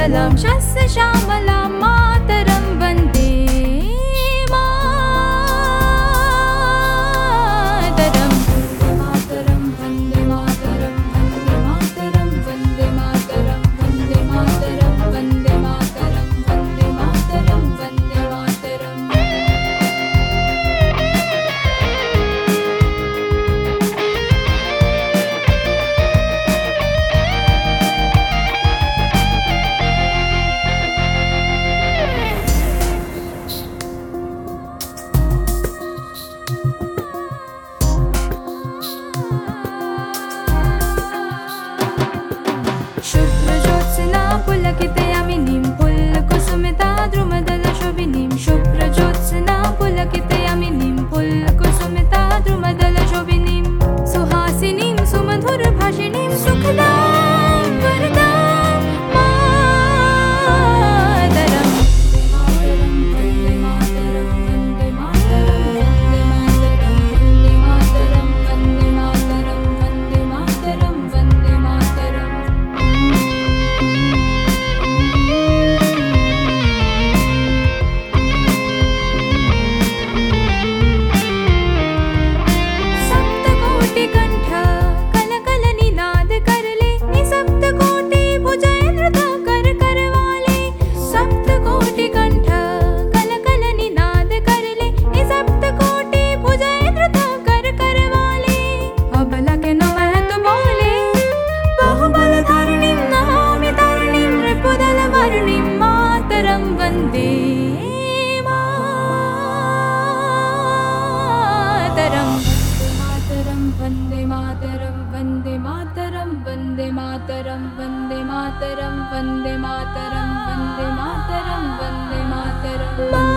सुजलां शस्यश्यामलां मातरं वन्दे मातरम्। मातरं वन्दे मातरं वन्दे मातरं वन्दे मातरं वन्दे मातरं वन्दे मातरं वन्दे मातरं वन्दे मातरम्। शुभ्रज्योत्स्ना पुलकितयामिनीं पुल्लकुसुमिता द्रुमदलशोभिनीं शुभ्रज्योत्स्ना पुलकितयामिनीं पुल्लकुसुमिता द्रुमदलशोभिनीं सुहासिनीं सुमधुरभाषिणीं सुखदां वरदां मातरम्। वन्दे मातरं वन्दे मातरं वन्दे मातरं वन्दे मातरं वन्दे मातरं वन्दे मातरं वन्दे मातरम्। सप्तकोटिकण्ठ कलकलनिनाद करले निसप्तकोटि भुजैर्धृता करवाले सप्तकोटिकण्ठ कलकलनिनाद करले निसप्तकोटि भुजैर्धृता करवाले अबला के नमः तो बोले बाहुबलधारिणीं नमामि तारिणीं रिपुदलवारिणीं मातरं वन्दे मातरम्। मातरं वन्दे मातरं वन्दे मातरं वन्दे मातरं वन्दे मातरं वन्दे मातरं वन्दे मातरं वन्दे मातरम्।